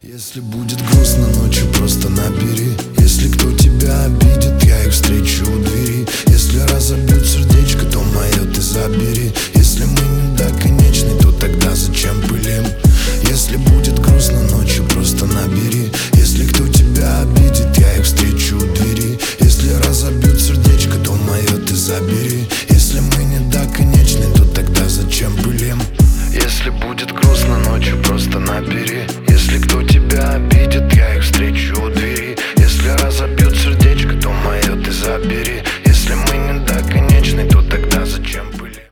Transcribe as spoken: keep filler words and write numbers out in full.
Если будет грустно ночью, просто набери. Если кто тебя обидит, я их встречу у двери. Если разобьют сердечко, то мое ты забери. Если мы не до конечной, то тогда зачем пылим?